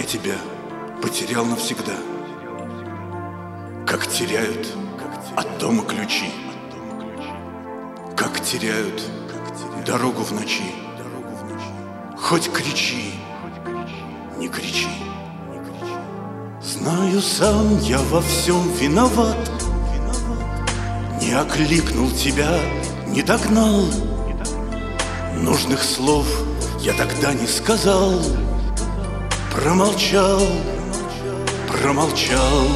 тебя потерял навсегда, как теряют от дома ключи, как теряют дорогу в ночи. Хоть кричи, не кричи. Знаю, сам я во всем виноват. Не окликнул тебя, не догнал. Нужных слов я тогда не сказал. Промолчал, промолчал.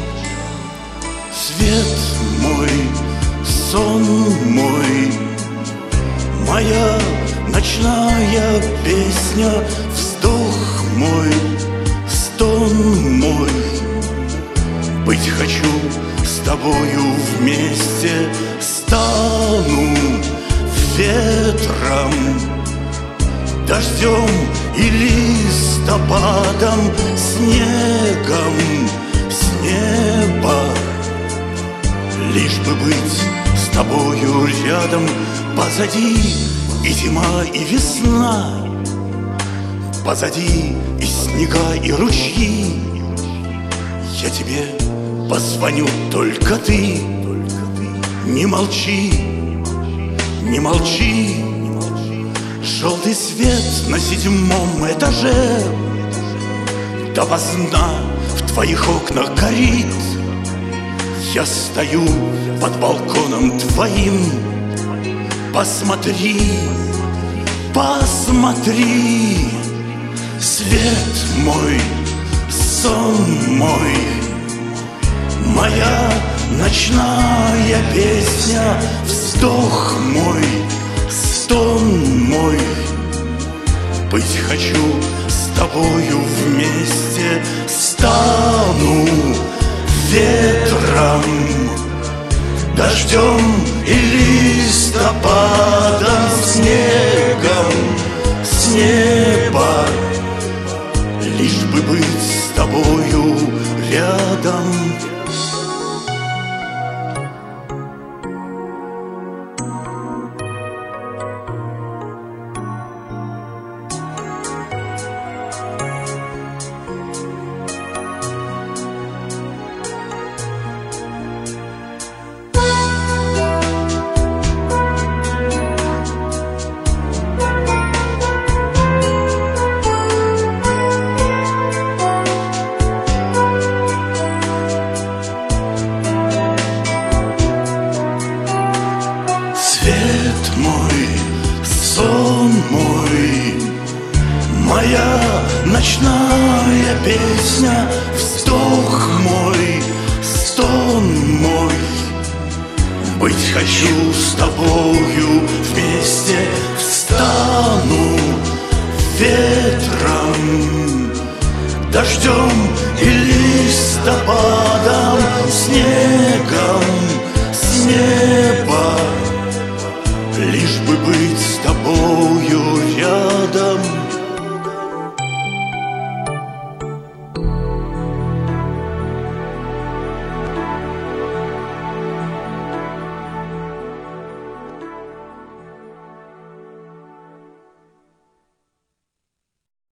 Свет мой, сон мой, моя ночная песня, вздох мой, стон мой. Быть хочу с тобою вместе, стану ветром, дождем и листопадом, снегом с неба. Лишь бы быть с тобою рядом, позади и зима, и весна, позади и снега, и ручьи. Я тебе позвоню, только ты не молчи, не молчи. Желтый свет на 7-м этаже допоздна в твоих окнах горит. Я стою под балконом твоим. Посмотри, посмотри. Свет мой, сон мой, моя ночная песня, вздох мой, стон мой. Быть хочу с тобою вместе, стану ветром, дождем и листопадом, снегом с неба. Лишь бы быть с тобою рядом. Свет мой, сон мой, моя ночная песня, вздох мой, стон мой. Быть хочу с тобою вместе, встану ветром, дождем и листопадом, снегом с неба. Лишь бы быть с тобой